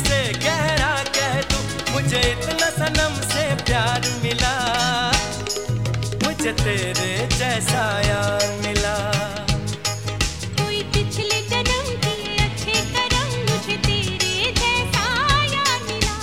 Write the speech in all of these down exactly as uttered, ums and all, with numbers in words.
से गहरा कह दूं, मुझे इतना सनम से प्यार मिला, मुझे तेरे जैसा यार मिला। कोई पिछले जन्म के अच्छे करम, मुझे तेरे जैसा यार मिला।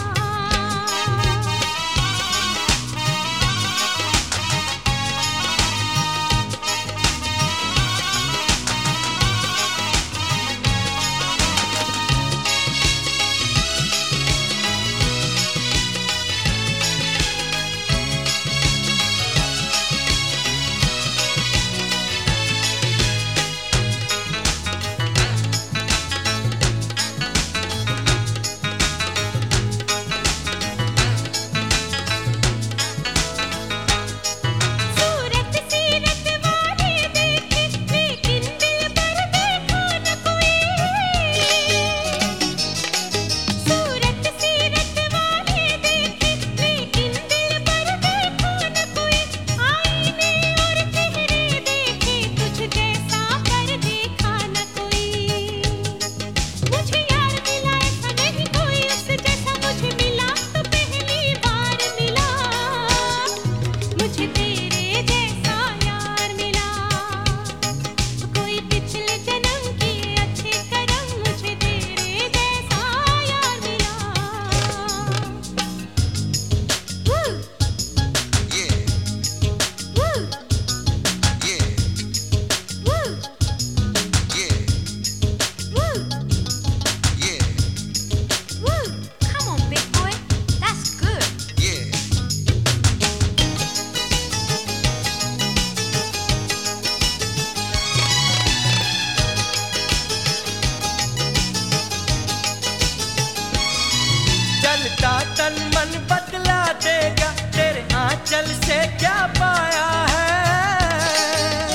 चलता तन मन बदला देगा, तेरे आंचल से क्या पाया है।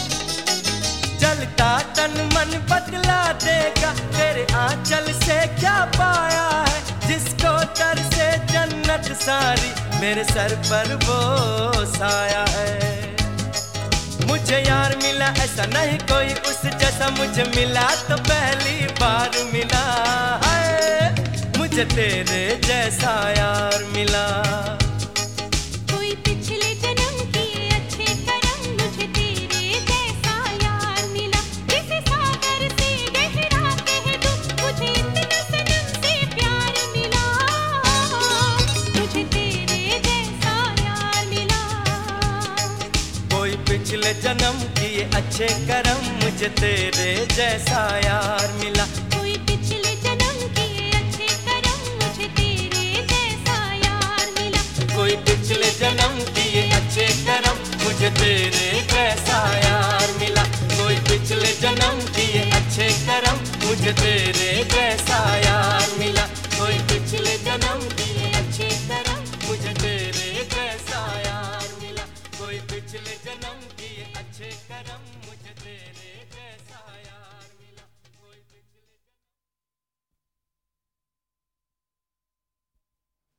चलता तन मन बदला देगा, तेरे आंचल से क्या पाया है। जिसको तर से जन्नत सारी, मेरे सर पर वो साया है। मुझे यार मिला ऐसा नहीं कोई उस जैसा, मुझे मिला तो पहली बार मिला है। मुझे तेरे जैसा यार मिला। कोई पिछले जन्म के अच्छे करम, मुझे तेरे जैसा यार मिला। किसी सागर से गहरा कह दूं, मुझे इतना सनम से प्यार मिला, मुझे तेरे जैसा यार मिला। कोई पिछले जन्म किए अच्छे करम, मुझे तेरे जैसा यार मिला। कोई पिछले जन्म किए अच्छे करम, मुझे तेरे जैसा यार मिला। कोई पिछले जन्म किए अच्छे करम, मुझे तेरे जैसा यार मिला। कोई पिछले जन्म किए अच्छे करम, मुझे तेरे जैसा यार